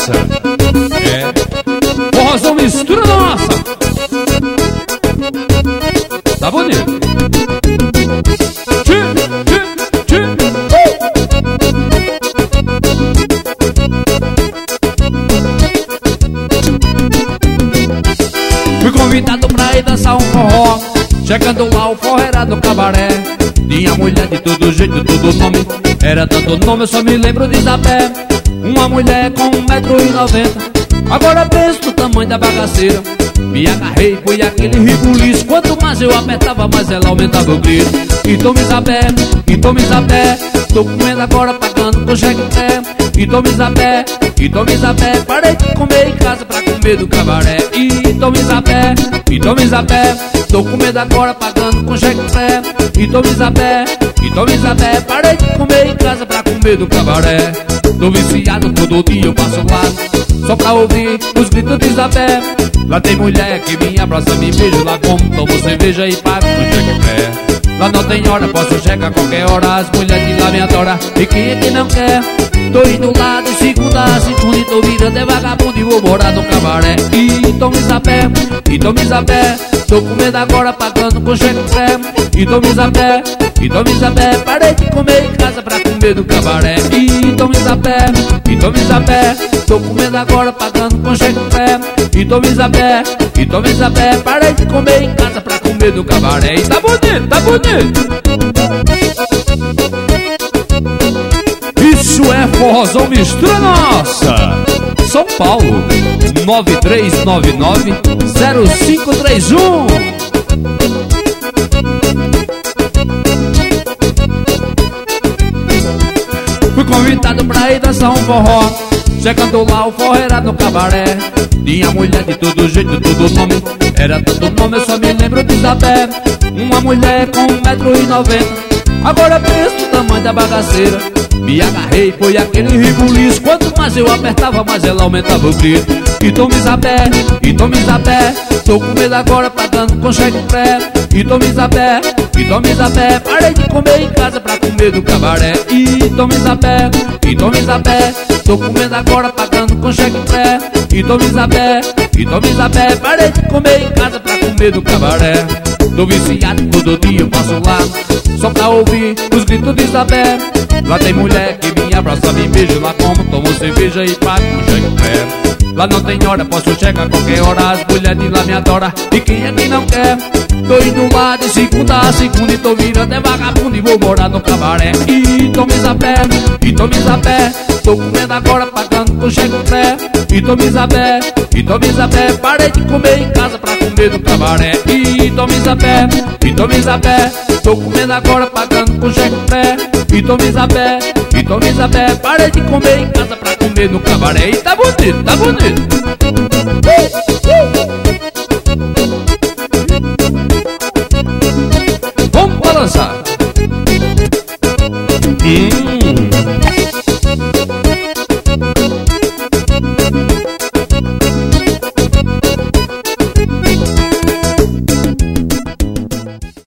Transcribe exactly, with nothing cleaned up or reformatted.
essa? É forrozão mistura nossa. Tá bonito. Fui convidado pra ir dançar um forró. Chegando lá o forró era no cabaré. Tinha mulher de todo jeito, todo nome. Era tanto nome, eu só me lembro de Isabel. Uma mulher com um metro e noventa. Agora penso no tamanho da bagaceira. Me agarrei, foi aquele ribuliço. Quanto mais eu apertava, mais ela aumentava o grito. Então Isabel, então Isabel, tô comendo agora, pagando com cheque em pé. Então Isabel, então Isabel, parei de comer em casa pra comer do cabaré. Então Isabel, então Isabel, tô comendo agora, pagando com cheque em pé. Então Isabel, então Isabel, parei de comer em casa pra comer do cabaré. Tô viciado, todo dia eu passo lá só pra ouvir os gritos de Isabel. Lá tem mulher que me abraça, me beija. Lá como tomo cerveja e pago no cheque em pé. Lá não tem hora, posso chegar a qualquer hora. As mulheres de lá me adoram, e quem é que não quer? Tô indo lá de segunda a segunda e tô virando é vagabundo e vou morar no cabaré. Então Isabel, então Isabel, tô com medo agora, pagando com cheque em pé. Então Isabel, então Isabel, parei de comer em casa pra comer no cabaré. Então Isabel, então Isabel, tô com medo agora, pagando com cheque em pé. Então Isabel, então Isabel, parei de comer em casa pra comer no cabaré. E tá bonito, tá bonito. Isso é forrozão mistura nossa. São Paulo, nove três nove nove zero cinco três um. Fui convidado pra ir dançar um forró. Chegando lá o forró era no cabaré. Tinha mulher de todo jeito, todo nome. Era todo nome, eu só me lembro de Isabel. Uma mulher com um metro e noventa. Agora penso no tamanho da bagaceira. Me agarrei, foi aquele ribuliço. Quanto mais eu apertava, mais ela aumentava o grito. Então Isabel, então Isabel, tô com medo agora, pagando com cheque em pé. Então Isabel, então Isabel, parei de comer em casa pra comer do cabaré. Então Isabel, então Isabel, tô com medo agora, pagando com cheque em pé. Então Isabel, então Isabel, parei de comer em casa pra comer do cabaré. Tô viciado, todo dia eu passo lá só pra ouvir os gritos de Isabel. Lá tem mulher que me abraça, me beija. Lá como tomo cerveja e pago com cheque em pé. Lá não tem hora, posso chegar a qualquer hora. As mulheres de lá me adoram, e quem é que não quer? Tô indo lá de segunda a segunda e tô virando é vagabundo e vou morar no cabaré. Então Isabel, então Isabel, tô comendo agora, pagando com cheque em pé. Então Isabel, então Isabel, parei de comer em casa pra comer no cabaré. Então Isabel, então Isabel, tô comendo agora, pagando com cheque em pé. Então Isabel, então Isabel, parei de comer em casa pra comer no cabaré. E tá bonito, tá bonito.